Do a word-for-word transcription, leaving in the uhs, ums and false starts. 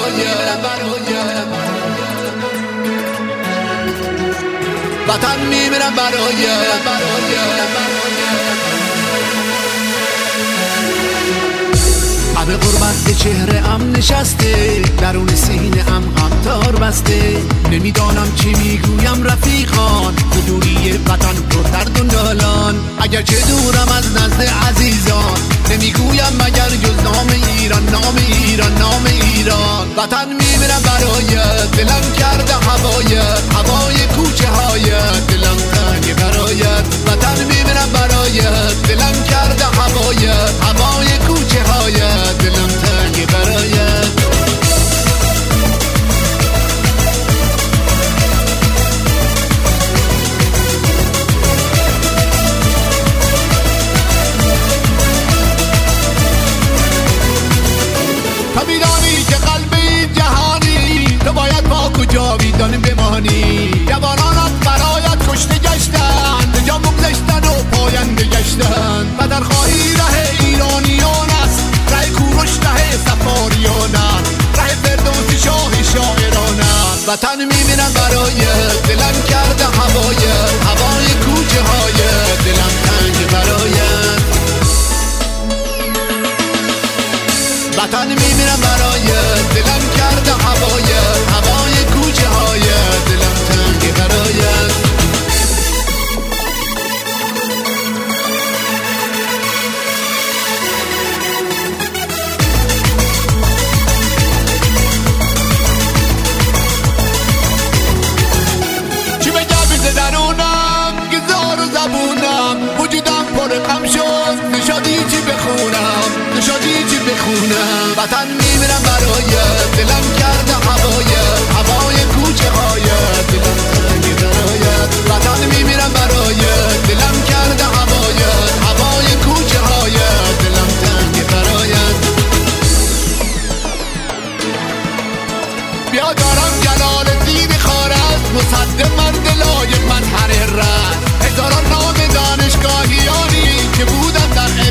وطن میمیرم برای همه قربت به چهره ام نشسته، درون سینه ام غمتار بسته. نمیدانم چی میگویم رفیقان، به دوری وطن پر درد و نالان. اگر چه دورم از نزد عزیزان، نمیگویم مگر جز نام ایران، نام ایران، نام ایران. وطن میمیرم برایت، دلم کرده هوایت، هوای کوچه هایت، دلم تنگ برایت. وطن میمیرم برایت، دلم کرده هوایت، هوای کوچه هایت، دلم تنگ برایت. تو میدانی که قلب این جهانی، تو باید پاک و جاویدان بمانی. جوانانت برایت کشته گشتن، به جا بگذشتن و پاینده گشتن. وطن خواهی ره ایرانیان است، ره کوروش ره سفاریان است، ره فردوسی شاه شاعران است. وطن میمیرم برایت، دلم کرده هوایت، هوای کوچه هایت، دلم تنگ برایت. وطن میمیرم برایت، دلم کرده هوایت، هوای کوچه هایت، دلم تنگ برایت. چی بگم بیز درونم، گذار و زبونم، وجودم پر غم شد، نشادی چی بخونم، نشادی چی بخونم. وطن میمیرم برایت، دلم کرده هوایت، هوای کوچه هایت، دلم تنگ برایت. وطن میمیرم برایت، دلم کرده هوایت، هوای کوچه هایت، دلم تنگ برایت. بیا دارم جلال دین خارز، مصدق من دلای من هر رد. هزاران نام دانشگاهیانی که بودن در